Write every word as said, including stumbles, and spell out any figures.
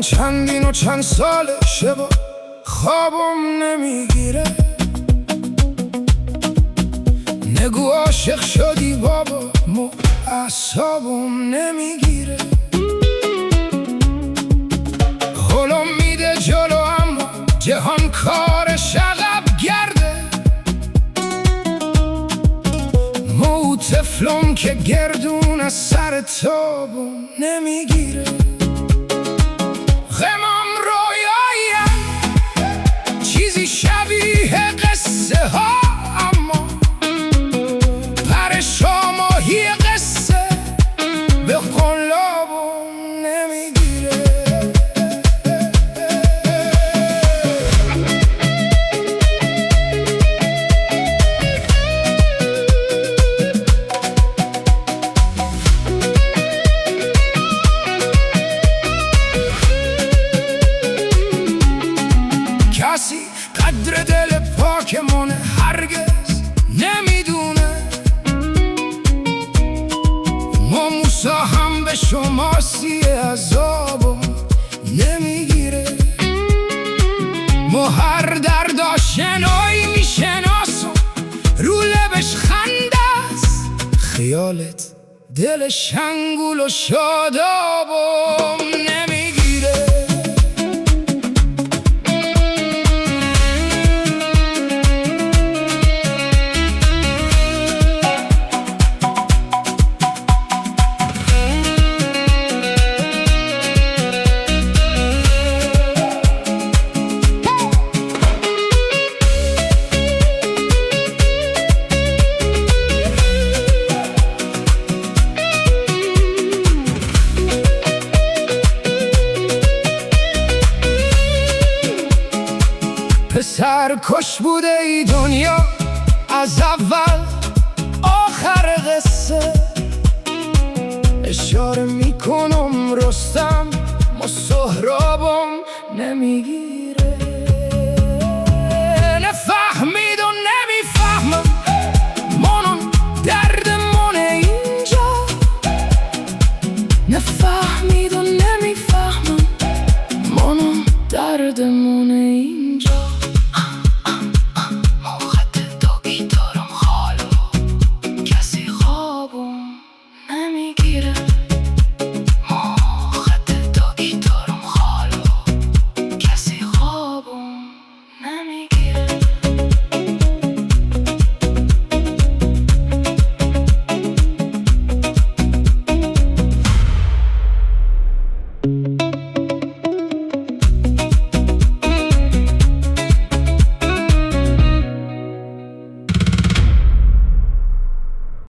چندین و چند سال شبا خوابم نمیگیره. نگو عاشق شدی بابا، مو اعصابم نمیگیره. هلم میده جلو اما جهان کارش عقب گرده. مو طفلم که گردون از سر تابم نمیگیره. غمم رویایم چیزی شبیه قصه ها، اما پر شاماهی قصه به قلابم نمیگیره. کسی قدر دل پاکمون هرگز نمیدونه. ما موسا هم به شما سی عذابم نمیگیره. ما هر درد آشنایی میشناسم، رو لبش خنده است خیالت دل شنگول و شادابم نمیگیره. پسر کش بوده ای دنیا از اول آخر قصه. اشاره میکنم رستم، ما سهرابم نمیگی